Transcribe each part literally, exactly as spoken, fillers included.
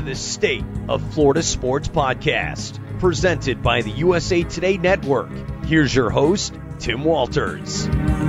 the State of Florida Sports Podcast, presented by the U S A Today Network. Here's your host, Tim Walters.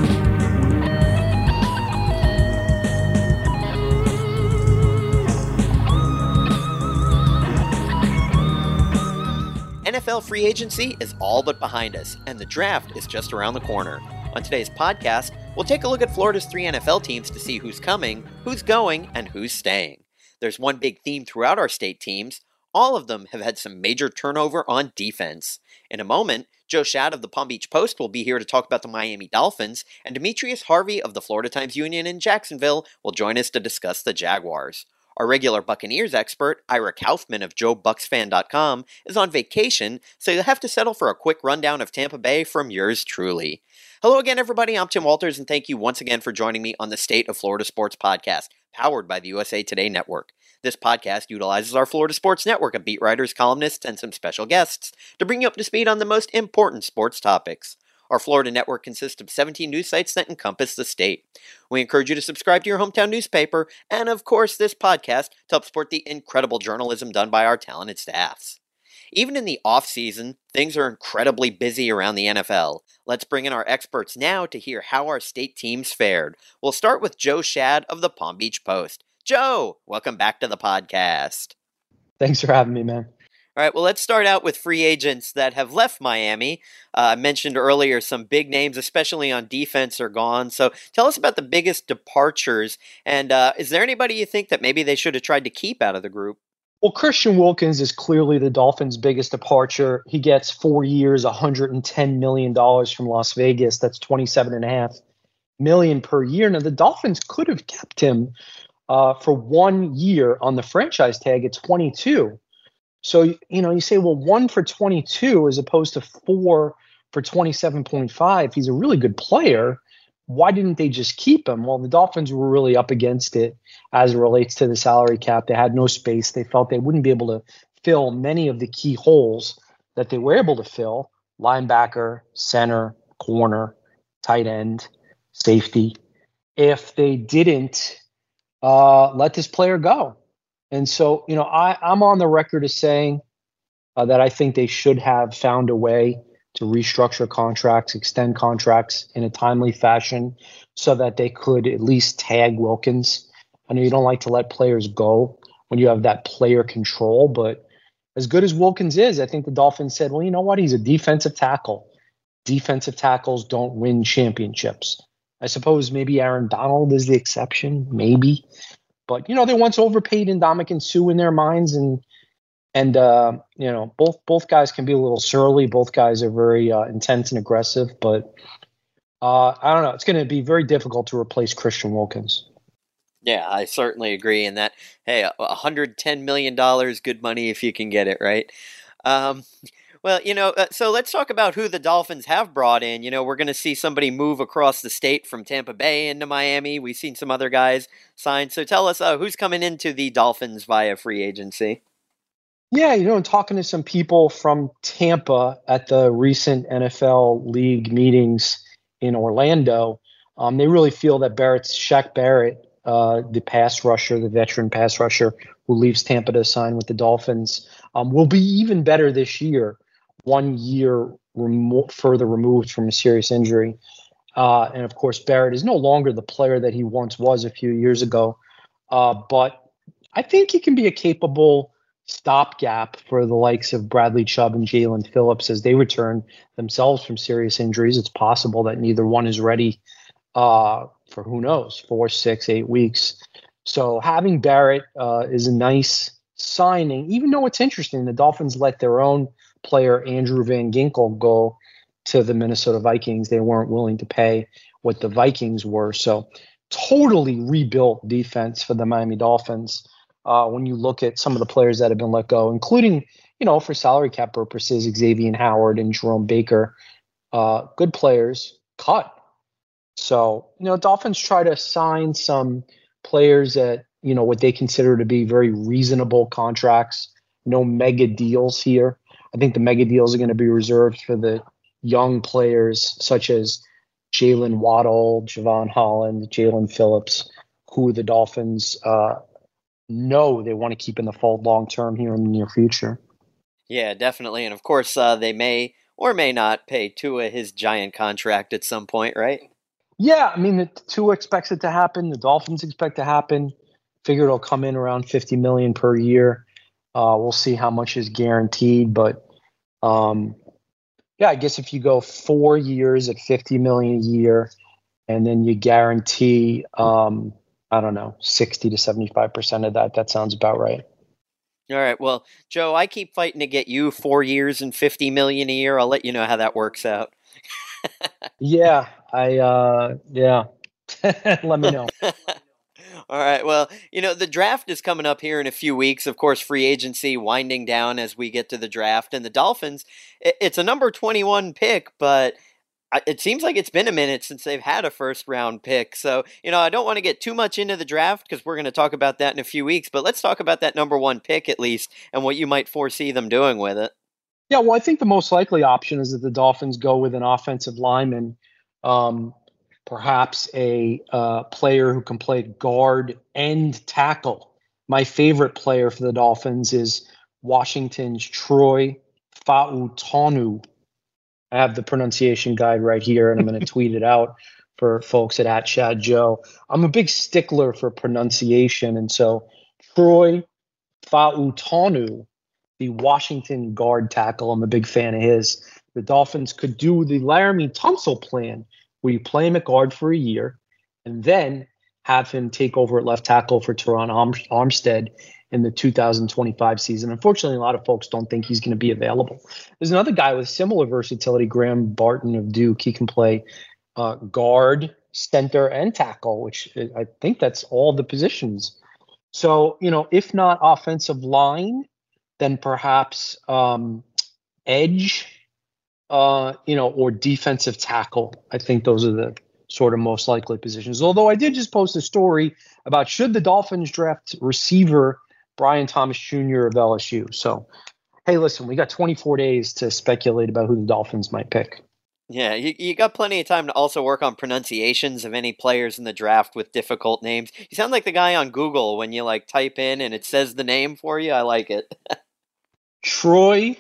N F L free agency is all but behind us, and the draft is just around the corner. On today's podcast, we'll take a look at Florida's three N F L teams to see who's coming, who's going, and who's staying. There's one big theme throughout our state teams. All of them have had some major turnover on defense. In a moment, Joe Schad of the Palm Beach Post will be here to talk about the Miami Dolphins, and Demetrius Harvey of the Florida Times Union in Jacksonville will join us to discuss the Jaguars. Our regular Buccaneers expert, Ira Kaufman of Joe Bucs Fan dot com, is on vacation, so you'll have to settle for a quick rundown of Tampa Bay from yours truly. Hello again, everybody. I'm Tim Walters, and thank you once again for joining me on the State of Florida Sports Podcast, powered by the U S A Today Network. This podcast utilizes our Florida Sports Network of beat writers, columnists, and some special guests to bring you up to speed on the most important sports topics. Our Florida network consists of seventeen news sites that encompass the state. We encourage you to subscribe to your hometown newspaper and, of course, this podcast to help support the incredible journalism done by our talented staffs. Even in the off-season, things are incredibly busy around the N F L. Let's bring in our experts now to hear how our state teams fared. We'll start with Joe Schad of the Palm Beach Post. Joe, welcome back to the podcast. Thanks for having me, man. All right, well, let's start out with free agents that have left Miami. Uh, I mentioned earlier some big names, especially on defense, are gone. So tell us about the biggest departures. And uh, is there anybody you think that maybe they should have tried to keep out of the group? Well, Christian Wilkins is clearly the Dolphins' biggest departure. He gets four years, one hundred ten million dollars from Las Vegas. That's twenty-seven point five million dollars per year. Now, the Dolphins could have kept him uh, for one year on the franchise tag at twenty-two. So, you know, you say, well, one for twenty-two as opposed to four for twenty-seven point five. He's a really good player. Why didn't they just keep him? Well, the Dolphins were really up against it as it relates to the salary cap. They had no space. They felt they wouldn't be able to fill many of the key holes that they were able to fill: linebacker, center, corner, tight end, safety, if they didn't uh, let this player go. And so, you know, I, I'm on the record as saying uh, that I think they should have found a way to restructure contracts, extend contracts in a timely fashion so that they could at least tag Wilkins. I know you don't like to let players go when you have that player control, but as good as Wilkins is, I think the Dolphins said, well, you know what? He's a defensive tackle. Defensive tackles don't win championships. I suppose maybe Aaron Donald is the exception, maybe. But, you know, they once overpaid Ndamukong Suh in their minds, and, and uh, you know, both both guys can be a little surly. Both guys are very uh, intense and aggressive. But uh, I don't know. It's going to be very difficult to replace Christian Wilkins. Yeah, I certainly agree in that. Hey, one hundred ten million dollars, good money if you can get it, right? Um Well, you know, uh, so let's talk about who the Dolphins have brought in. You know, we're going to see somebody move across the state from Tampa Bay into Miami. We've seen some other guys sign. So tell us uh, who's coming into the Dolphins via free agency. Yeah, you know, talking to some people from Tampa at the recent N F L league meetings in Orlando, um, they really feel that Barrett's Shaq Barrett, uh, the pass rusher, the veteran pass rusher who leaves Tampa to sign with the Dolphins, um, will be even better this year. One year remo- further removed from a serious injury. Uh, and of course, Barrett is no longer the player that he once was a few years ago. Uh, but I think he can be a capable stopgap for the likes of Bradley Chubb and Jalen Phillips as they return themselves from serious injuries. It's possible that neither one is ready uh, for, who knows, four, six, eight weeks. So having Barrett uh, is a nice signing, even though it's interesting. The Dolphins let their own player Andrew Van Ginkel go to the Minnesota Vikings. They weren't willing to pay what the Vikings were. So totally rebuilt defense for the Miami Dolphins. Uh, when you look at some of the players that have been let go, including, you know, for salary cap purposes, Xavier Howard and Jerome Baker, uh, good players cut. So, you know, Dolphins try to sign some players at, you know, what they consider to be very reasonable contracts. No mega deals here. I think the mega deals are going to be reserved for the young players such as Jalen Waddle, Javon Holland, Jalen Phillips, who the Dolphins uh, know they want to keep in the fold long term here in the near future. Yeah, definitely. And of course, uh, they may or may not pay Tua his giant contract at some point, right? Yeah, I mean, the Tua expects it to happen. The Dolphins expect to happen. Figure it'll come in around fifty million dollars per year. Uh, we'll see how much is guaranteed, but um, yeah, I guess if you go four years at fifty million dollars a year, and then you guarantee, um, I don't know, sixty to seventy-five percent of that, that sounds about right. All right. Well, Joe, I keep fighting to get you four years and fifty million dollars a year. I'll let you know how that works out. Yeah, I, uh, yeah. Let me know. All right. Well, you know, the draft is coming up here in a few weeks. Of course, free agency winding down as we get to the draft. And the Dolphins, it's a number twenty-one pick, but it seems like it's been a minute since they've had a first round pick. So, you know, I don't want to get too much into the draft because we're going to talk about that in a few weeks. But let's talk about that number one pick at least and what you might foresee them doing with it. Yeah, well, I think the most likely option is that the Dolphins go with an offensive lineman. Um, perhaps a uh, player who can play guard and tackle. My favorite player for the Dolphins is Washington's Troy Fautanu. I have the pronunciation guide right here, and I'm going to tweet it out for folks at, at Chad Joe. I'm a big stickler for pronunciation, and so Troy Fautanu, the Washington guard tackle, I'm a big fan of his. The Dolphins could do the Laramie Tunsil plan, where you play him at guard for a year and then have him take over at left tackle for Teron Armstead in the two thousand twenty-five season. Unfortunately, a lot of folks don't think he's going to be available. There's another guy with similar versatility, Graham Barton of Duke. He can play uh, guard, center, and tackle, which I think that's all the positions. So, you know, if not offensive line, then perhaps um, edge, uh, you know, or defensive tackle. I think those are the sort of most likely positions. Although I did just post a story about should the Dolphins draft receiver Brian Thomas Junior of L S U. So, hey, listen, we got twenty-four days to speculate about who the Dolphins might pick. Yeah, you, you got plenty of time to also work on pronunciations of any players in the draft with difficult names. You sound like the guy on Google when you like type in and it says the name for you. I like it. Troy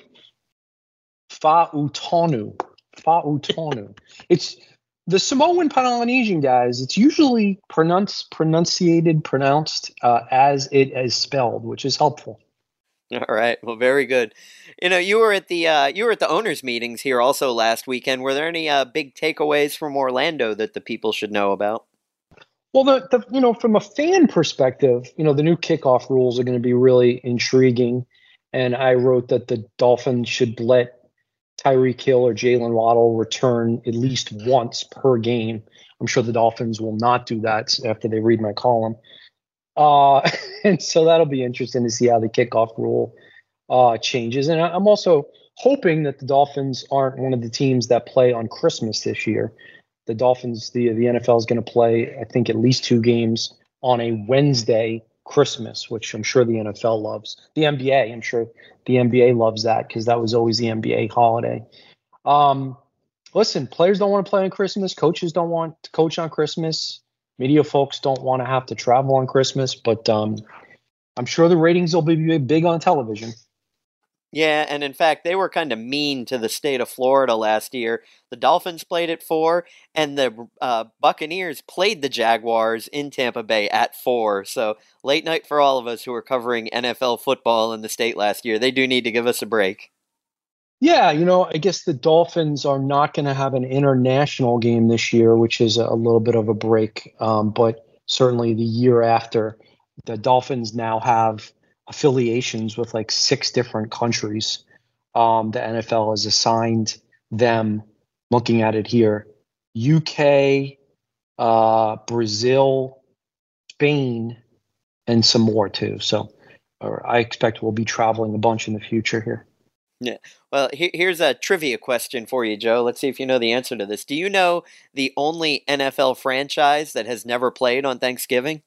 Fautanu. Fautanu. It's the Samoan Polynesian guys. It's usually pronounced, pronunciated, pronounced uh, as it is spelled, which is helpful. All right. Well, very good. You know, you were at the uh, you were at the owners' meetings here also last weekend. Were there any uh, big takeaways from Orlando that the people should know about? Well, the, the you know, from a fan perspective, you know, the new kickoff rules are going to be really intriguing. And I wrote that the Dolphins should let Tyreek Hill or Jalen Waddle return at least once per game. I'm sure the Dolphins will not do that after they read my column. Uh, and so that'll be interesting to see how the kickoff rule uh, changes. And I'm also hoping that the Dolphins aren't one of the teams that play on Christmas this year. The Dolphins, the, the N F L is going to play, I think, at least two games on a Wednesday Christmas, which I'm sure the N F L loves. The N B A, I'm sure the N B A loves that because that was always the N B A holiday. Um, listen, players don't want to play on Christmas. Coaches don't want to coach on Christmas. Media folks don't want to have to travel on Christmas, but um, I'm sure the ratings will be big on television. Yeah, and in fact, they were kind of mean to the state of Florida last year. The Dolphins played at four, and the uh, Buccaneers played the Jaguars in Tampa Bay at four. So late night for all of us who were covering N F L football in the state last year. They do need to give us a break. Yeah, you know, I guess the Dolphins are not going to have an international game this year, which is a little bit of a break. Um, but certainly the year after, the Dolphins now have affiliations with like six different countries. Um, the N F L has assigned them, looking at it here, U K, uh, Brazil, Spain, and some more too. So or I expect we'll be traveling a bunch in the future here. Yeah. Well, he- here's a trivia question for you, Joe. Let's see if you know the answer to this. Do you know the only N F L franchise that has never played on Thanksgiving?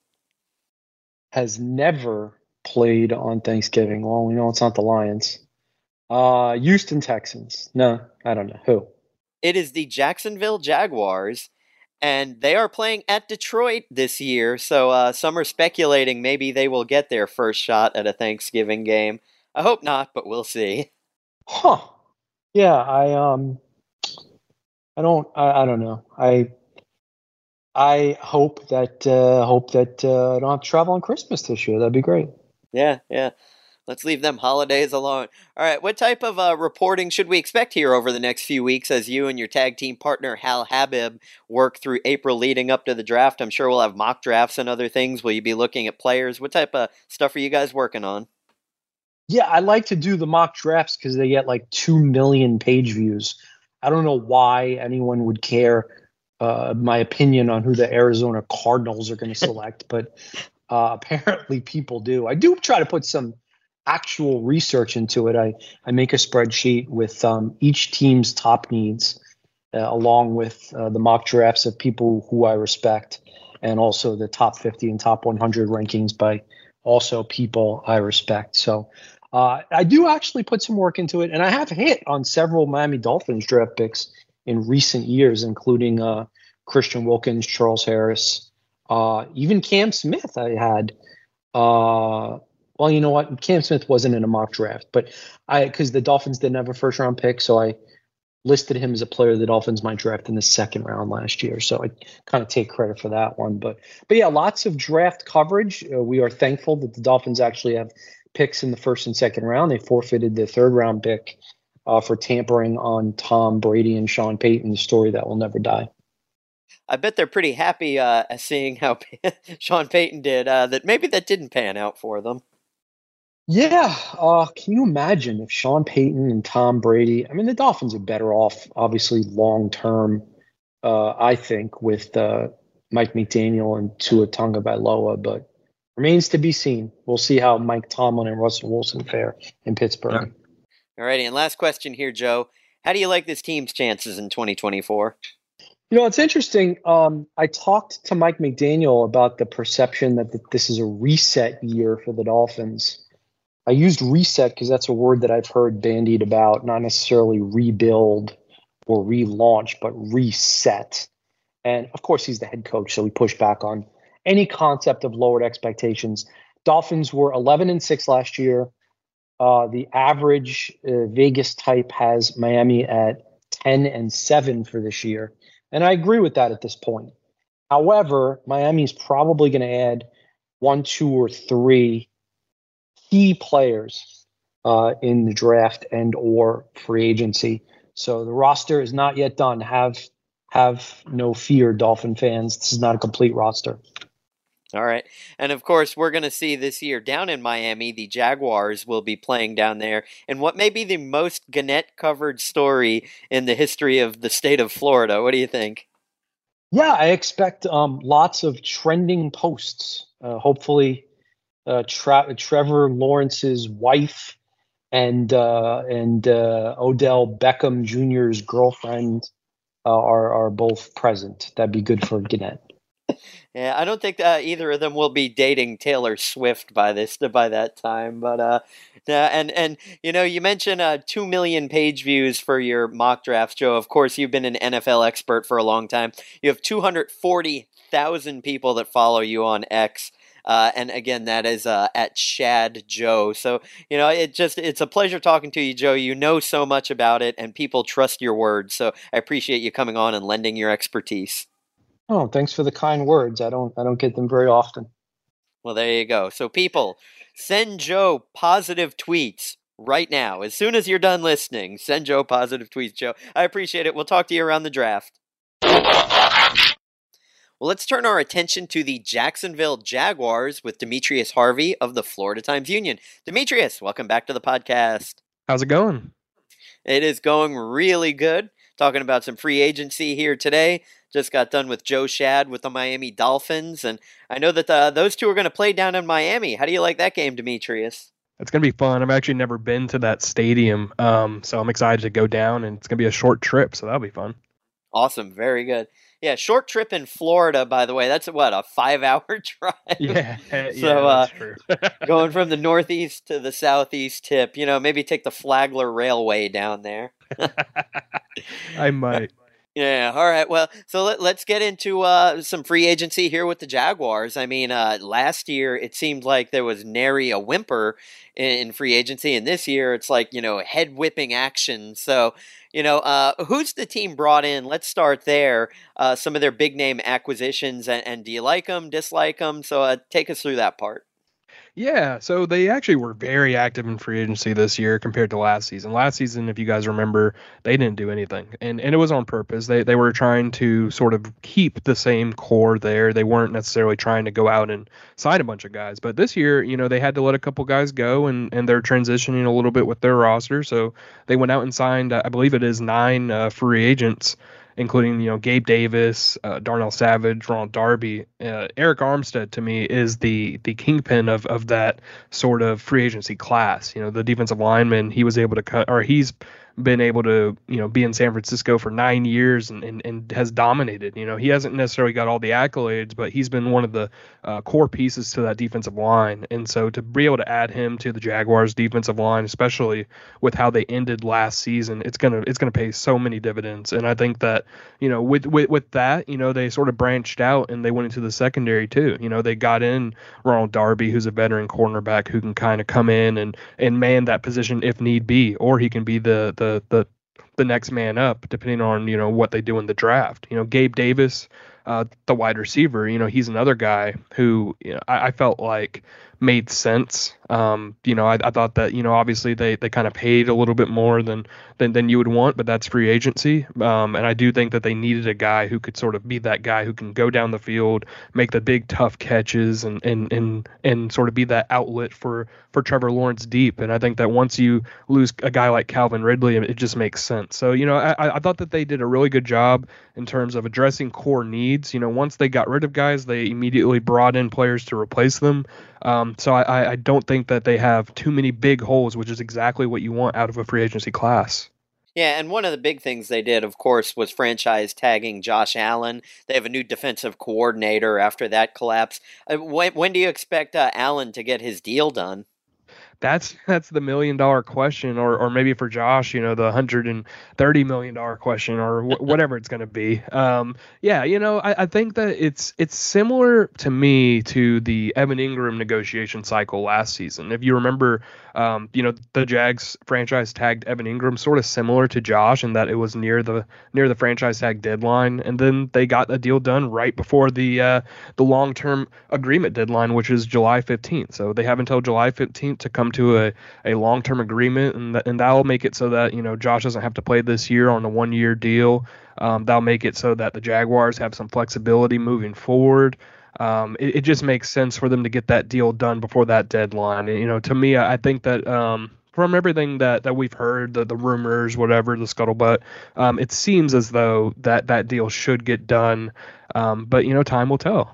Has never played on Thanksgiving. Well, we know it's not the Lions. Uh, Houston Texans. No, I don't know. Who? It is the Jacksonville Jaguars. and they are playing at Detroit this year. So uh, some are speculating maybe they will get their first shot at a Thanksgiving game. I hope not, but we'll see. Huh. Yeah, I um I don't I, I don't know. I I hope that uh hope that uh, I don't have to travel on Christmas this year. That'd be great. Yeah, yeah. Let's leave them holidays alone. All right, what type of uh, reporting should we expect here over the next few weeks as you and your tag team partner Hal Habib work through April leading up to the draft? I'm sure we'll have mock drafts and other things. Will you be looking at players? What type of stuff are you guys working on? Yeah, I like to do the mock drafts because they get like two million page views. I don't know why anyone would care uh, my opinion on who the Arizona Cardinals are going to select, but uh, apparently people do. I do try to put some actual research into it. I, I make a spreadsheet with um, each team's top needs, uh, along with uh, the mock drafts of people who I respect, and also the top fifty and top one hundred rankings by also people I respect. So uh, I do actually put some work into it, and I have hit on several Miami Dolphins draft picks in recent years, including uh, Christian Wilkins, Charles Harris, uh, even Cam Smith I had. Uh, Well, you know what? Cam Smith wasn't in a mock draft, but I because the Dolphins didn't have a first round pick, so I listed him as a player the Dolphins might draft in the second round last year. So I kind of take credit for that one. But but yeah, lots of draft coverage. Uh, we are thankful that the Dolphins actually have picks in the first and second round. They forfeited the third round pick uh, for tampering on Tom Brady and Sean Payton, the story that will never die. I bet they're pretty happy uh, seeing how Sean Payton did, uh, that maybe that didn't pan out for them. Yeah, uh, can you imagine if Sean Payton and Tom Brady? I mean, the Dolphins are better off, obviously, long term. Uh, I think with uh, Mike McDaniel and Tua Tagovailoa, but remains to be seen. We'll see how Mike Tomlin and Russell Wilson fare in Pittsburgh. All righty, and last question here, Joe. How do you like this team's chances in twenty twenty-four? You know, it's interesting. Um, I talked to Mike McDaniel about the perception that th- this is a reset year for the Dolphins. I used reset because that's a word that I've heard bandied about, not necessarily rebuild or relaunch, but reset. And of course, he's the head coach, so we push back on any concept of lowered expectations. Dolphins were eleven and six last year. Uh, the average uh, Vegas type has Miami at ten and seven for this year. And I agree with that at this point. However, Miami's probably going to add one, two, or three key players uh, in the draft and or free agency. So the roster is not yet done. Have have no fear, Dolphin fans. This is not a complete roster. All right. And of course, we're going to see this year down in Miami, the Jaguars will be playing down there in what may be the most Gannett-covered story in the history of the state of Florida. What do you think? Yeah, I expect um, lots of trending posts. Uh, hopefully, uh, Tra- Trevor Lawrence's wife and uh, and uh, Odell Beckham Junior's girlfriend uh, are are both present. That'd be good for Gannett. Yeah, I don't think uh, either of them will be dating Taylor Swift by this by that time. But uh, yeah, and and you know, you mentioned uh, two million page views for your mock drafts, Joe. Of course, you've been an N F L expert for a long time. You have two hundred forty thousand people that follow you on X. Uh, and again, that is uh, at Shad Joe. So, you know, it just it's a pleasure talking to you, Joe. You know so much about it, and people trust your words. So I appreciate you coming on and lending your expertise. Oh, thanks for the kind words. I don't I don't get them very often. Well, there you go. So people, send Joe positive tweets right now. As soon as you're done listening, send Joe positive tweets, Joe. I appreciate it. We'll talk to you around the draft. Well, let's turn our attention to the Jacksonville Jaguars with Demetrius Harvey of the Florida Times-Union. Demetrius, welcome back to the podcast. How's it going? It is going really good. Talking about some free agency here today. Just got done with Joe Shad with the Miami Dolphins, and I know that the, those two are going to play down in Miami. How do you like that game, Demetrius? It's going to be fun. I've actually never been to that stadium, um, so I'm excited to go down, and it's going to be a short trip, so that'll be fun. Awesome. Very good. Yeah, short trip in Florida, by the way. That's, what, a five-hour drive? Yeah, yeah, so, uh, that's true. going from the northeast to the southeast tip, you know, maybe take the Flagler Railway down there. I might. Yeah, all right. Well, so let, let's get into uh, some free agency here with the Jaguars. I mean, uh, last year it seemed like there was nary a whimper in, in free agency, and this year it's like, you know, head whipping action. So, you know, uh, who's the team brought in? Let's start there. Uh, some of their big name acquisitions, and, and do you like them, dislike them? So uh, take us through that part. Yeah, so they actually were very active in free agency this year compared to last season. Last season, if you guys remember, they didn't do anything, and and it was on purpose. They they were trying to sort of keep the same core there. They weren't necessarily trying to go out and sign a bunch of guys. But this year, you know, they had to let a couple guys go, and and they're transitioning a little bit with their roster. So they went out and signed, I believe it is nine uh, free agents, including, you know, Gabe Davis, uh, Darnell Savage, Ronald Darby. Uh, Eric Armstead, to me, is the the kingpin of of that sort of free agency class. You know, the defensive lineman, he was able to cut, or he's been able to, you know, be in San Francisco for nine years and, and, and has dominated. You know, he hasn't necessarily got all the accolades, but he's been one of the uh, core pieces to that defensive line. And so to be able to add him to the Jaguars defensive line, especially with how they ended last season, it's gonna it's gonna pay so many dividends. And I think that, you know, with with with that, you know, they sort of branched out and they went into the secondary too. You know, they got in Ronald Darby, who's a veteran cornerback who can kind of come in and and man that position if need be, or he can be the the the the the next man up, depending on, you know, what they do in the draft. You know, Gabe Davis, uh, the wide receiver, you know, he's another guy who, you know, I, I felt like made sense. Um, you know, I, I thought that, you know, obviously they, they kind of paid a little bit more than, than, than you would want, but that's free agency. Um, and I do think that they needed a guy who could sort of be that guy who can go down the field, make the big tough catches and, and, and, and sort of be that outlet for, for Trevor Lawrence deep. And I think that once you lose a guy like Calvin Ridley, it just makes sense. So, you know, I, I thought that they did a really good job in terms of addressing core needs. You know, once they got rid of guys, they immediately brought in players to replace them. Um, so I, I don't think that they have too many big holes, which is exactly what you want out of a free agency class. Yeah, and one of the big things they did, of course, was franchise tagging Josh Allen. They have a new defensive coordinator after that collapse. Uh, when, when do you expect uh, Allen to get his deal done? That's that's the million dollar question, or or maybe for Josh, you know, the hundred and thirty million dollar question, or wh- whatever it's going to be. Um, yeah, you know, I, I think that it's it's similar to me to the Evan Ingram negotiation cycle last season. If you remember, um, you know, the Jags franchise tagged Evan Ingram, sort of similar to Josh, in that it was near the near the franchise tag deadline, and then they got a deal done right before the uh, the long term agreement deadline, which is July fifteenth. So they have until July fifteenth to come to a, a long-term agreement, and th- and that'll make it so that, you know, Josh doesn't have to play this year on a one-year deal. Um, that'll make it so that the Jaguars have some flexibility moving forward. Um, it, it just makes sense for them to get that deal done before that deadline. And, you know, to me, I, I think that um, from everything that, that we've heard, the, the rumors, whatever, the scuttlebutt, um, it seems as though that, that deal should get done. Um, but, you know, time will tell.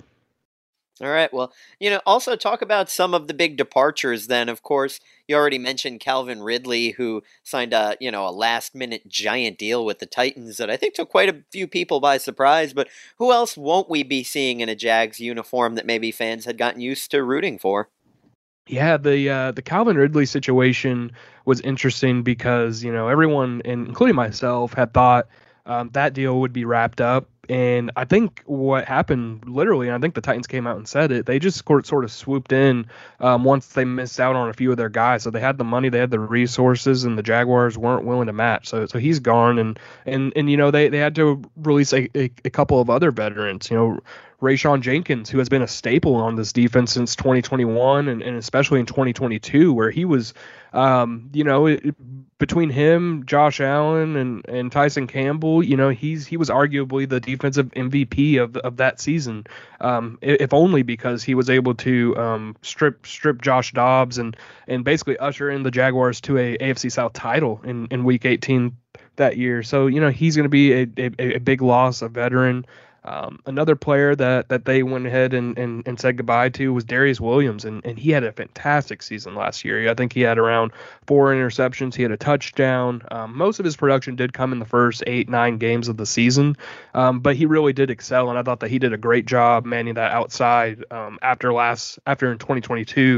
All right. Well, you know, also talk about some of the big departures then. Of course, you already mentioned Calvin Ridley, who signed a, you know, a last-minute giant deal with the Titans that I think took quite a few people by surprise. But who else won't we be seeing in a Jags uniform that maybe fans had gotten used to rooting for? Yeah, the uh, the Calvin Ridley situation was interesting because, you know, everyone, including myself, had thought um, that deal would be wrapped up. And I think what happened literally, and I think the Titans came out and said it, they just sort of swooped in um, once they missed out on a few of their guys. So they had the money, they had the resources, and the Jaguars weren't willing to match. So so he's gone, and and and you know, they, they had to release a, a, a couple of other veterans. You know, Rayshawn Jenkins, who has been a staple on this defense since twenty twenty-one, and, and especially in twenty twenty-two, where he was, um, you know, it, between him, Josh Allen, and, and Tyson Campbell, you know, he's he was arguably the defensive M V P of of that season, um, if only because he was able to um, strip strip Josh Dobbs and and basically usher in the Jaguars to a A F C South title in, in Week eighteen that year. So, you know, he's going to be a, a, a big loss, a veteran. Um, another player that, that they went ahead and, and, and said goodbye to was Darius Williams, and, and he had a fantastic season last year. I think he had around four interceptions. He had a touchdown. Um, most of his production did come in the first eight, nine games of the season, um, but he really did excel, and I thought that he did a great job manning that outside um, after last after in twenty twenty-two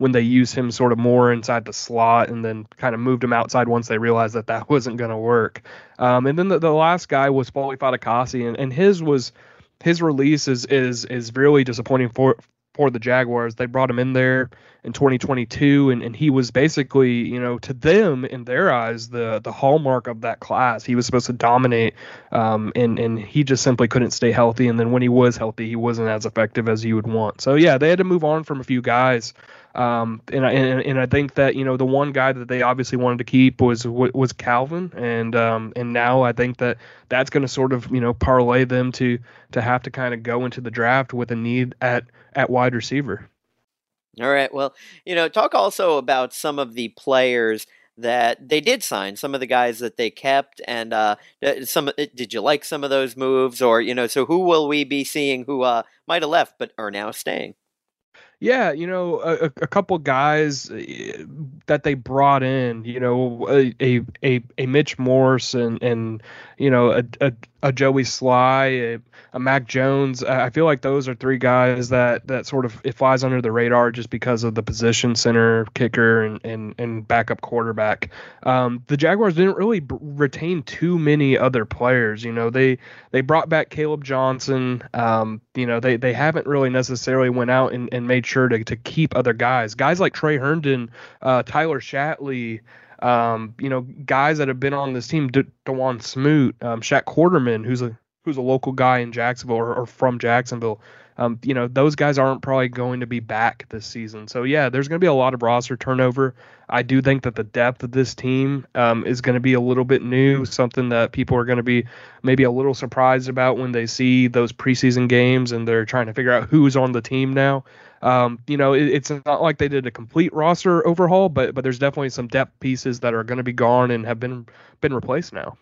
when they used him sort of more inside the slot and then kind of moved him outside once they realized that that wasn't going to work. Um, and then the, the last guy was Foley Fatukasi, and, and his was his release is is is really disappointing for for the Jaguars. They brought him in there in twenty twenty-two, and, and he was basically, you know, to them, in their eyes, the the hallmark of that class. He was supposed to dominate, um, and, and he just simply couldn't stay healthy. And then when he was healthy, he wasn't as effective as you would want. So, yeah, they had to move on from a few guys. Um, and, I, and and I think that, you know, the one guy that they obviously wanted to keep was was Calvin. And um, and now I think that that's going to sort of, you know, parlay them to to have to kind of go into the draft with a need at, at wide receiver. All right. Well, you know, talk also about some of the players that they did sign, some of the guys that they kept, and uh, some. Did you like some of those moves, or you know, so who will we be seeing who uh, might have left but are now staying? Yeah, you know, a, a couple guys that they brought in, you know, a a, a Mitch Morse and and you know a a, a Joey Sly, a, a Mac Jones. I feel like those are three guys that that sort of it flies under the radar just because of the position, center, kicker, and and, and backup quarterback. Um, the Jaguars didn't really b- retain too many other players. You know, they they brought back Caleb Johnson. Um, you know, they they haven't really necessarily went out and, and made sure to, to keep other guys. Guys like Trey Herndon, uh, Tyler Shatley, um, you know, guys that have been on this team, De- DeJuan Smoot, um, Shaq Quarterman, who's a who's a local guy in Jacksonville or, or from Jacksonville. Um, you know, those guys aren't probably going to be back this season. So, yeah, there's going to be a lot of roster turnover. I do think that the depth of this team um, is going to be a little bit new, something that people are going to be maybe a little surprised about when they see those preseason games and they're trying to figure out who's on the team now. Um, you know, it, it's not like they did a complete roster overhaul, but but there's definitely some depth pieces that are going to be gone and have been been replaced now.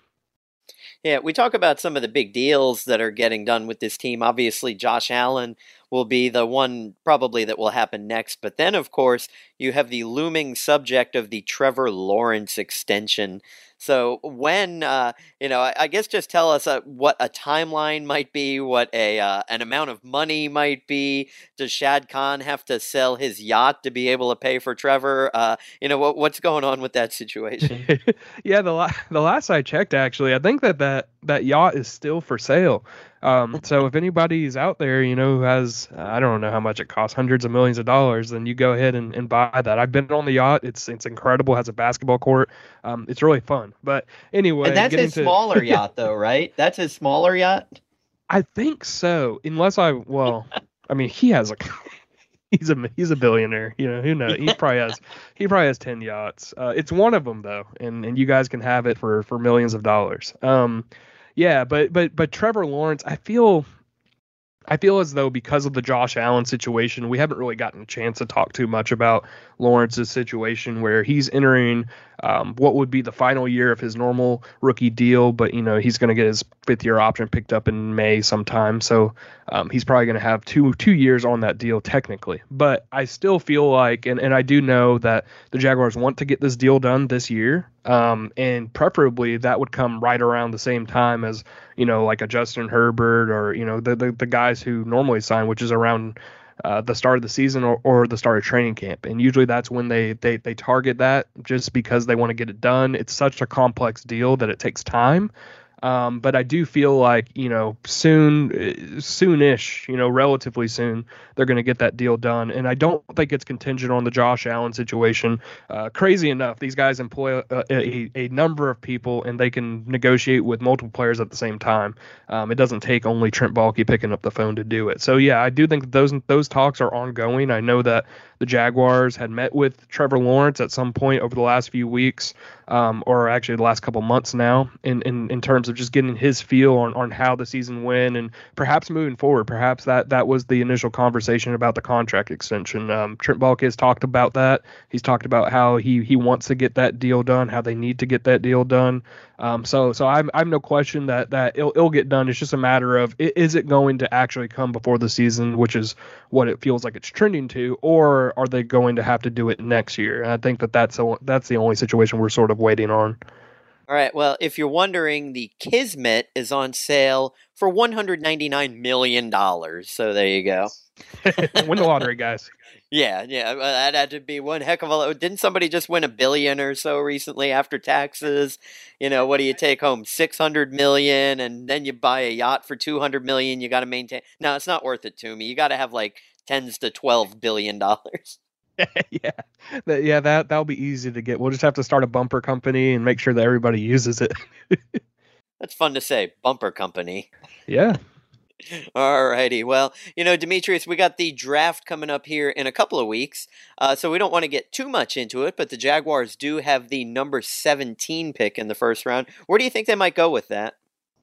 Yeah, we talk about some of the big deals that are getting done with this team. Obviously, Josh Allen will be the one probably that will happen next. But then, of course, you have the looming subject of the Trevor Lawrence extension. So when, uh, you know, I, I guess just tell us uh, what a timeline might be, what a uh, an amount of money might be. Does Shad Khan have to sell his yacht to be able to pay for Trevor? Uh, you know, what, what's going on with that situation? yeah, the, la- the last I checked, actually, I think that, that that yacht is still for sale. Um, so if anybody's out there, you know, who has, I don't know how much it costs, hundreds of millions of dollars, then you go ahead and, and buy that. I've been on the yacht. It's it's incredible. It has a basketball court. Um, it's really fun. But anyway. And that's his to, smaller yacht, though, right? That's his smaller yacht? I think so. Unless I, well, I mean, he has a, he's a, he's a billionaire. You know, who knows? He probably has, he probably has ten yachts. Uh, it's one of them, though. And, and you guys can have it for, for millions of dollars. Um, Yeah, but but but Trevor Lawrence, I feel I feel as though because of the Josh Allen situation, we haven't really gotten a chance to talk too much about Lawrence's situation where he's entering um, what would be the final year of his normal rookie deal. But, you know, he's going to get his fifth year option picked up in May sometime. So um, he's probably going to have two two years on that deal technically. But I still feel like, and, and I do know that the Jaguars want to get this deal done this year. Um, and preferably that would come right around the same time as, you know, like a Justin Herbert or, you know, the, the, the guys who normally sign, which is around uh, the start of the season or, or the start of training camp. And usually that's when they, they, they target that just because they want to get it done. It's such a complex deal that it takes time. Um, but I do feel like, you know, soon, soonish, you know, relatively soon, they're going to get that deal done. And I don't think it's contingent on the Josh Allen situation. Uh, crazy enough, these guys employ a, a, a number of people and they can negotiate with multiple players at the same time. Um, it doesn't take only Trent Baalke picking up the phone to do it. So, yeah, I do think that those, those talks are ongoing. I know that the Jaguars had met with Trevor Lawrence at some point over the last few weeks, um, or actually the last couple months now, in, in, in terms of just getting his feel on, on how the season went and perhaps moving forward. Perhaps that, that was the initial conversation about the contract extension. Um, Trent Baalke has talked about that. He's talked about how he, he wants to get that deal done, how they need to get that deal done. Um, so so I'm I'm no question that that it'll, it'll get done. It's just a matter of, is it going to actually come before the season, which is what it feels like it's trending to, or are they going to have to do it next year? And I think that that's a, that's the only situation we're sort of waiting on. All right, well, if you're wondering, the Kismet is on sale for one hundred ninety-nine million dollars. So there you go. Win the lottery, guys. Yeah, yeah, that had to be one heck of a... Didn't somebody just win a billion or so recently after taxes? You know, what do you take home? six hundred million dollars, and then you buy a yacht for two hundred million dollars. You got to maintain... No, it's not worth it to me. You got to have like tens to twelve billion dollars. yeah, that, yeah, that that'll be easy to get. We'll just have to start a bumper company and make sure that everybody uses it. That's fun to say, bumper company. Yeah. Alrighty, well, you know, Demetrius, we got the draft coming up here in a couple of weeks, uh, so we don't want to get too much into it, but the Jaguars do have the number seventeen pick in the first round. Where do you think they might go with that?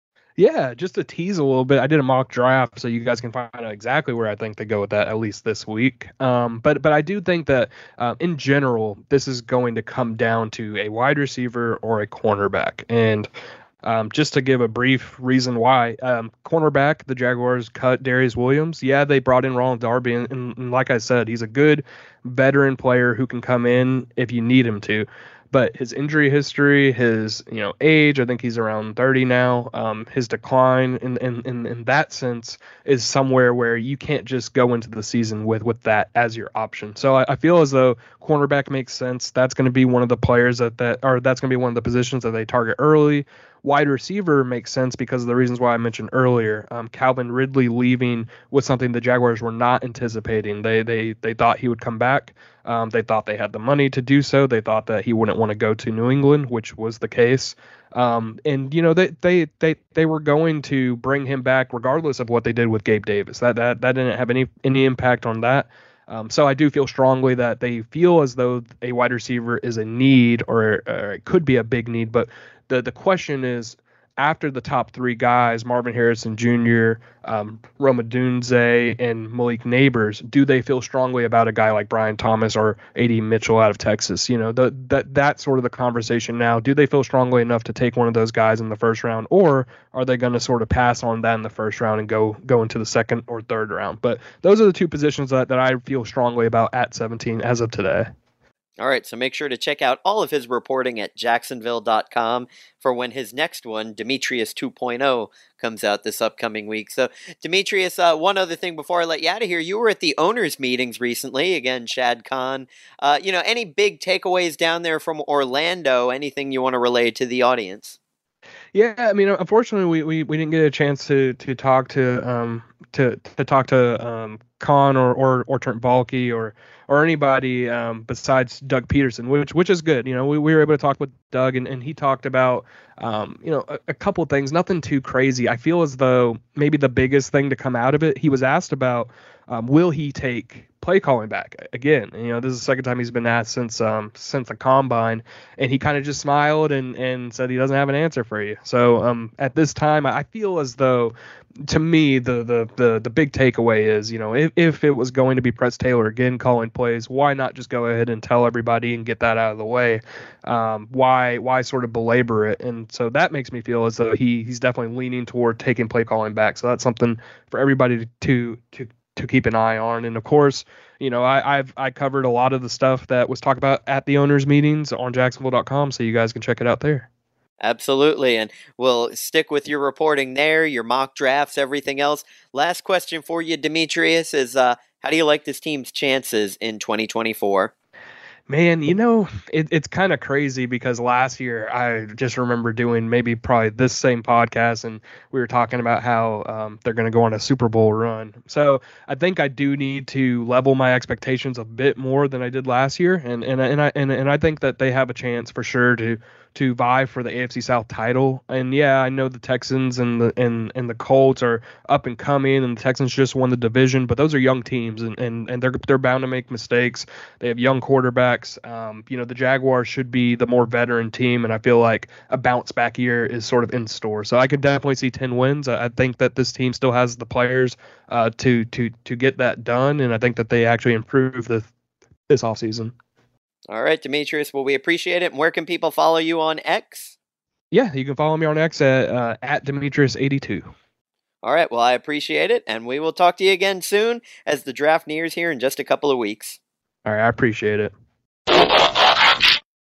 Yeah, just to tease a little bit, I did a mock draft, so you guys can find out exactly where I think they go with that, at least this week. Um, but but I do think that, uh, in general, this is going to come down to a wide receiver or a cornerback. And Um, just to give a brief reason why, um, cornerback, the Jaguars cut Darius Williams. Yeah, they brought in Ronald Darby, and, and, and like I said, he's a good veteran player who can come in if you need him to. But his injury history, his you know age, I think he's around thirty now. Um, his decline in, in in in that sense is somewhere where you can't just go into the season with with that as your option. So I, I feel as though cornerback makes sense. That's going to be one of the players that that or that's going to be one of the positions that they target early. Wide receiver makes sense because of the reasons why I mentioned earlier. Um, Calvin Ridley leaving was something the Jaguars were not anticipating. They they they thought he would come back. Um, they thought they had the money to do so. They thought that he wouldn't want to go to New England, which was the case. Um, and you know they they they they were going to bring him back regardless of what they did with Gabe Davis. That that that didn't have any any impact on that. Um, so I do feel strongly that they feel as though a wide receiver is a need, or, or it could be a big need. But the the question is, after the top three guys, Marvin Harrison Junior, um, Rome Odunze, and Malik Neighbors, do they feel strongly about a guy like Brian Thomas or A D Mitchell out of Texas? You know, the, that that's sort of the conversation now. Do they feel strongly enough to take one of those guys in the first round, or are they going to sort of pass on that in the first round and go go into the second or third round? But those are the two positions that, that I feel strongly about at seventeen as of today. All right, so make sure to check out all of his reporting at Jacksonville dot com for when his next one, Demetrius two point oh, comes out this upcoming week. So, Demetrius, uh, one other thing before I let you out of here, you were at the owners' meetings recently. Again, Shad Khan. Uh, you know, any big takeaways down there from Orlando? Anything you want to relay to the audience? Yeah, I mean, unfortunately, we, we, we didn't get a chance to to talk to um to to talk to um Khan or or or Trent Baalke or or anybody um besides Doug Peterson, which which is good. You know, we, we were able to talk with Doug, and, and he talked about um you know a, a couple of things, nothing too crazy. I feel as though maybe the biggest thing to come out of it, he was asked about um will he take play calling back again. You know, this is the second time he's been asked since um since the combine, and he kind of just smiled and and said he doesn't have an answer for you. So um at this time, I feel as though, to me, the the the the big takeaway is, you know, if, if it was going to be Press Taylor again calling plays, why not just go ahead and tell everybody and get that out of the way? Um, why why sort of belabor it? And so that makes me feel as though he he's definitely leaning toward taking play calling back. So that's something for everybody to to to, to keep an eye on. And of course, you know, I, I've I covered a lot of the stuff that was talked about at the owners' meetings on Jacksonville dot com, so you guys can check it out there. Absolutely, and we'll stick with your reporting there, your mock drafts, everything else. Last question for you, Demetrius, is uh, how do you like this team's chances in twenty twenty-four? Man, you know, it, it's kind of crazy because last year I just remember doing maybe probably this same podcast, and we were talking about how um, they're going to go on a Super Bowl run. So I think I do need to level my expectations a bit more than I did last year, and and and I and, and I think that they have a chance for sure to to vie for the A F C South title. And yeah, I know the Texans and the and, and the Colts are up and coming, and the Texans just won the division, but those are young teams, and, and, and they're they're bound to make mistakes. They have young quarterbacks. Um, you know, the Jaguars should be the more veteran team, and I feel like a bounce back year is sort of in store. So I could definitely see ten wins. I, I think that this team still has the players uh, to to to get that done, and I think that they actually improve the this offseason. All right, Demetrius, well, we appreciate it. And where can people follow you on X? Yeah, you can follow me on X at, uh, at Demetrius eighty-two. All right, well, I appreciate it, and we will talk to you again soon as the draft nears here in just a couple of weeks. All right, I appreciate it.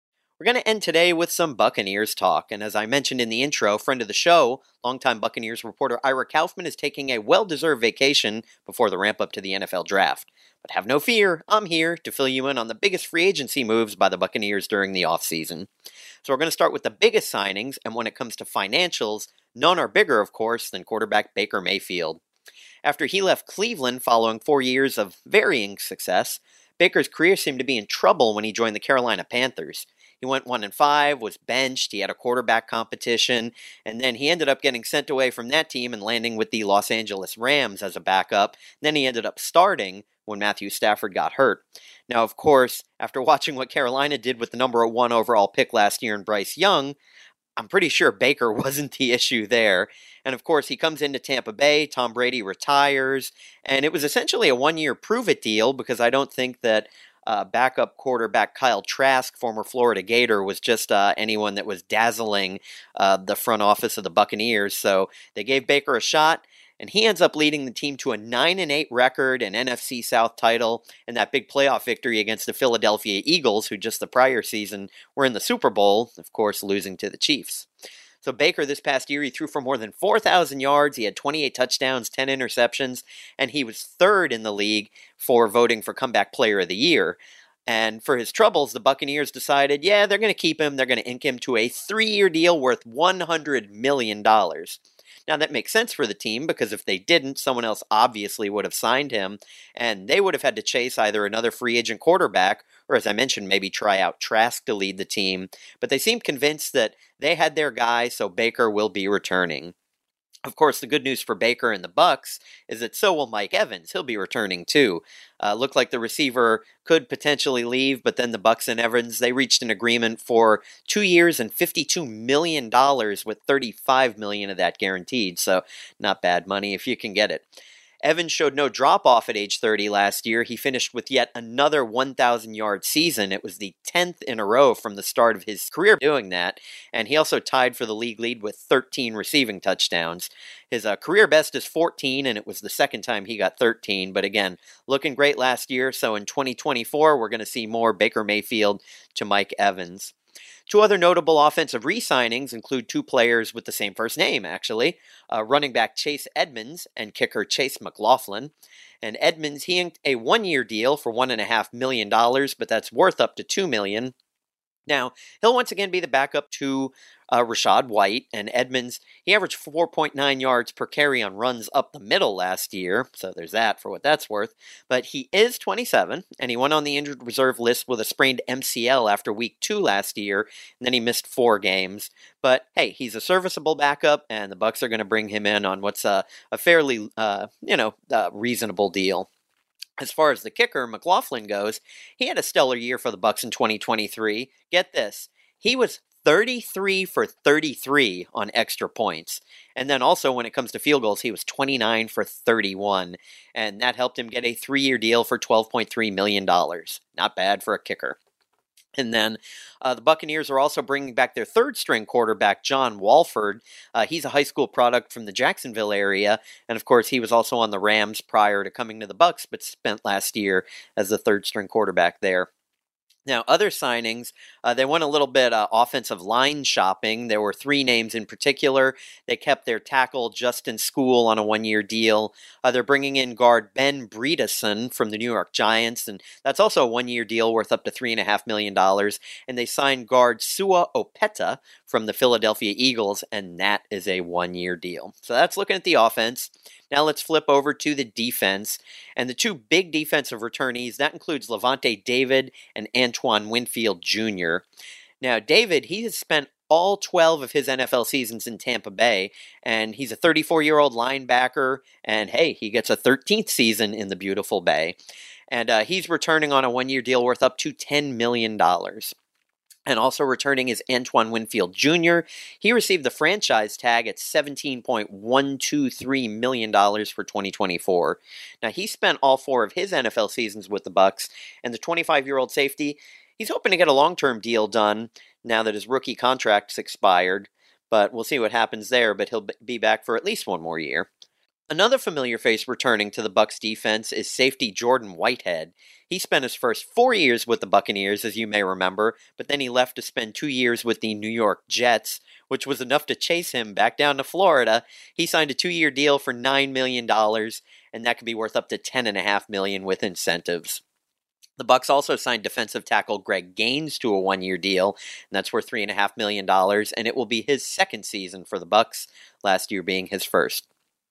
We're going to end today with some Buccaneers talk, and as I mentioned in the intro, friend of the show, longtime Buccaneers reporter Ira Kaufman is taking a well-deserved vacation before the ramp-up to the N F L Draft. But have no fear, I'm here to fill you in on the biggest free agency moves by the Buccaneers during the offseason. So we're going to start with the biggest signings, and when it comes to financials, none are bigger, of course, than quarterback Baker Mayfield. After he left Cleveland following four years of varying success, Baker's career seemed to be in trouble when he joined the Carolina Panthers. He went one and five, was benched, he had a quarterback competition, and then he ended up getting sent away from that team and landing with the Los Angeles Rams as a backup. Then he ended up starting when Matthew Stafford got hurt. Now, of course, after watching what Carolina did with the number one overall pick last year in Bryce Young, I'm pretty sure Baker wasn't the issue there. And of course, he comes into Tampa Bay, Tom Brady retires, and it was essentially a one-year prove-it deal because I don't think that Uh, backup quarterback Kyle Trask, former Florida Gator, was just uh, anyone that was dazzling uh, the front office of the Buccaneers. So they gave Baker a shot, and he ends up leading the team to a nine and eight record, an N F C South title, and that big playoff victory against the Philadelphia Eagles, who just the prior season were in the Super Bowl, of course, losing to the Chiefs. So Baker this past year, he threw for more than four thousand yards, he had twenty-eight touchdowns, ten interceptions, and he was third in the league for voting for Comeback Player of the Year. And for his troubles, the Buccaneers decided, yeah, they're going to keep him, they're going to ink him to a three-year deal worth one hundred million dollars. Now, that makes sense for the team because if they didn't, someone else obviously would have signed him, and they would have had to chase either another free agent quarterback or, as I mentioned, maybe try out Trask to lead the team. But they seemed convinced that they had their guy, so Baker will be returning. Of course, the good news for Baker and the Bucs is that so will Mike Evans. He'll be returning too. Uh, looked like the receiver could potentially leave, but then the Bucs and Evans, they reached an agreement for two years and fifty-two million dollars with thirty-five million dollars of that guaranteed. So not bad money if you can get it. Evans showed no drop-off at age thirty last year. He finished with yet another one thousand yard season. It was the tenth in a row from the start of his career doing that, and he also tied for the league lead with thirteen receiving touchdowns. His uh, career best is fourteen, and it was the second time he got thirteen, but again, looking great last year, so in twenty twenty-four, we're going to see more Baker Mayfield to Mike Evans. Two other notable offensive re-signings include two players with the same first name, actually. Uh, running back Chase Edmonds and kicker Chase McLaughlin. And Edmonds, he inked a one-year deal for one point five million dollars, but that's worth up to two million dollars. Now, he'll once again be the backup to uh, Rachaad White, and Edmonds, he averaged four point nine yards per carry on runs up the middle last year, so there's that for what that's worth. But he is twenty-seven, and he went on the injured reserve list with a sprained M C L after week two last year, and then he missed four games. But hey, he's a serviceable backup, and the Bucs are going to bring him in on what's a, a fairly, uh, you know, uh, reasonable deal. As far as the kicker, McLaughlin, goes, he had a stellar year for the Bucs in twenty twenty-three. Get this, he was thirty-three for thirty-three on extra points. And then also when it comes to field goals, he was twenty-nine for thirty-one. And that helped him get a three-year deal for twelve point three million dollars. Not bad for a kicker. And then uh, the Buccaneers are also bringing back their third-string quarterback, John Walford. Uh, he's a high school product from the Jacksonville area, and of course he was also on the Rams prior to coming to the Bucs, but spent last year as the third-string quarterback there. Now, other signings, uh, they went a little bit uh, offensive line shopping. There were three names in particular. They kept their tackle, Justin Skule, on a one-year deal. Uh, they're bringing in guard Ben Bredeson from the New York Giants, and that's also a one-year deal worth up to three point five million dollars. And they signed guard Sua Opeta from the Philadelphia Eagles, and that is a one-year deal. So that's looking at the offense. Now let's flip over to the defense. And the two big defensive returnees, that includes Levante David and Antoine Winfield Junior Now, David, he has spent all twelve of his N F L seasons in Tampa Bay, and he's a thirty-four-year-old linebacker, and hey, he gets a thirteenth season in the beautiful Bay. And uh, he's returning on a one-year deal worth up to ten million dollars. And also returning is Antoine Winfield Junior He received the franchise tag at seventeen point one two three million dollars for twenty twenty-four. Now, he spent all four of his N F L seasons with the Bucs, and the twenty-five-year-old safety, he's hoping to get a long-term deal done now that his rookie contract's expired, but we'll see what happens there, but he'll be back for at least one more year. Another familiar face returning to the Bucs defense is safety Jordan Whitehead. He spent his first four years with the Buccaneers, as you may remember, but then he left to spend two years with the New York Jets, which was enough to chase him back down to Florida. He signed a two-year deal for nine million dollars, and that could be worth up to ten point five million dollars with incentives. The Bucs also signed defensive tackle Greg Gaines to a one-year deal, and that's worth three point five million dollars, and it will be his second season for the Bucs, last year being his first.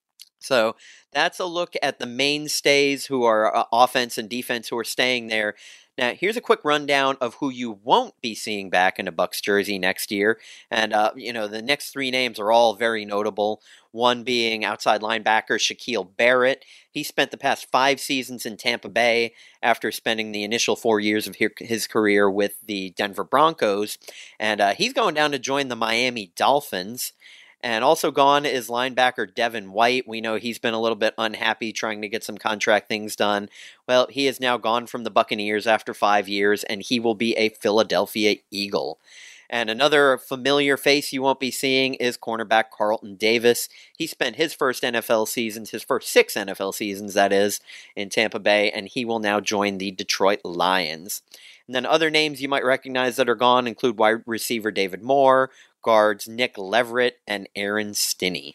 So that's a look at the mainstays who are uh, offense and defense who are staying there. Now, here's a quick rundown of who you won't be seeing back in a Bucs jersey next year. And, uh, you know, the next three names are all very notable. One being outside linebacker Shaquille Barrett. He spent the past five seasons in Tampa Bay after spending the initial four years of his career with the Denver Broncos. And uh, he's going down to join the Miami Dolphins. And also gone is linebacker Devin White. We know he's been a little bit unhappy trying to get some contract things done. Well, he is now gone from the Buccaneers after five years, and he will be a Philadelphia Eagle. And another familiar face you won't be seeing is cornerback Carlton Davis. He spent his first N F L seasons, his first six N F L seasons, that is, in Tampa Bay, and he will now join the Detroit Lions. And then other names you might recognize that are gone include wide receiver David Moore, guards Nick Leverett, and Aaron Stinney.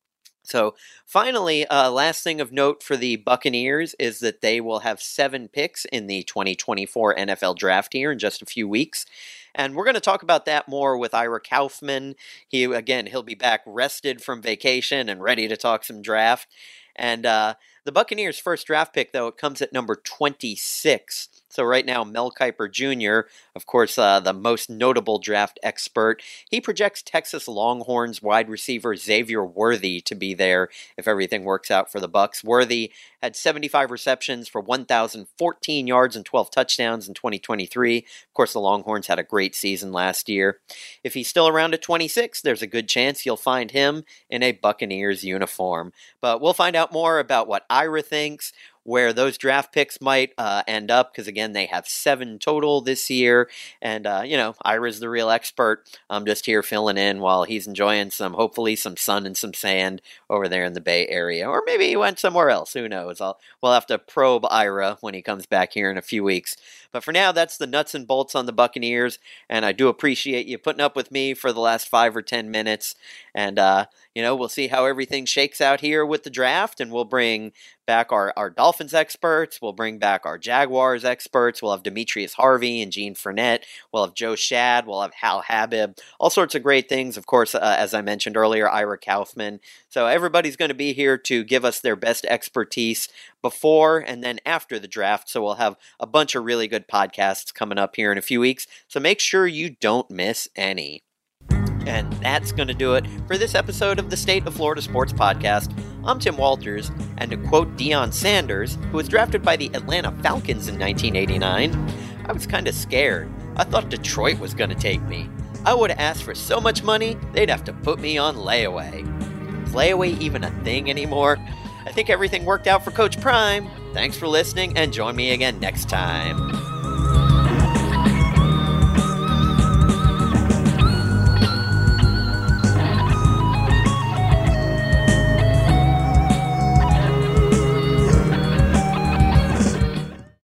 So finally, uh, last thing of note for the Buccaneers is that they will have seven picks in the twenty twenty-four N F L Draft here in just a few weeks. And we're going to talk about that more with Ira Kaufman. He, again, he'll be back rested from vacation and ready to talk some draft. And uh, the Buccaneers' first draft pick, though, it comes at number twenty-six. So right now, Mel Kiper Junior, of course, uh, the most notable draft expert, he projects Texas Longhorns wide receiver Xavier Worthy to be there if everything works out for the Bucs. Worthy had seventy-five receptions for one thousand fourteen yards and twelve touchdowns in twenty twenty-three. Of course, the Longhorns had a great season last year. If he's still around at twenty-six, there's a good chance you'll find him in a Buccaneers uniform. But we'll find out more about what Ira thinks, where those draft picks might uh, end up, because, again, they have seven total this year, and, uh, you know, Ira's the real expert. I'm just here filling in while he's enjoying some, hopefully, some sun and some sand over there in the Bay Area, or maybe he went somewhere else, who knows. I'll, we'll have to probe Ira when he comes back here in a few weeks. But for now, that's the nuts and bolts on the Buccaneers, and I do appreciate you putting up with me for the last five or ten minutes, and, uh, you know, we'll see how everything shakes out here with the draft, and we'll bring back our, our Dolphins experts, we'll bring back our Jaguars experts, we'll have Demetrius Harvey and Gene Fournette, we'll have Joe Shad, we'll have Hal Habib, all sorts of great things. Of course, uh, as I mentioned earlier, Ira Kaufman. So everybody's going to be here to give us their best expertise before and then after the draft. So we'll have a bunch of really good podcasts coming up here in a few weeks. So make sure you don't miss any. And that's going to do it for this episode of the State of Florida Sports Podcast. I'm Tim Walters, and to quote Deion Sanders, who was drafted by the Atlanta Falcons in nineteen eighty-nine, I was kind of scared. I thought Detroit was going to take me. I would have asked for so much money, they'd have to put me on layaway. Is layaway even a thing anymore? I think everything worked out for Coach Prime. Thanks for listening, and join me again next time.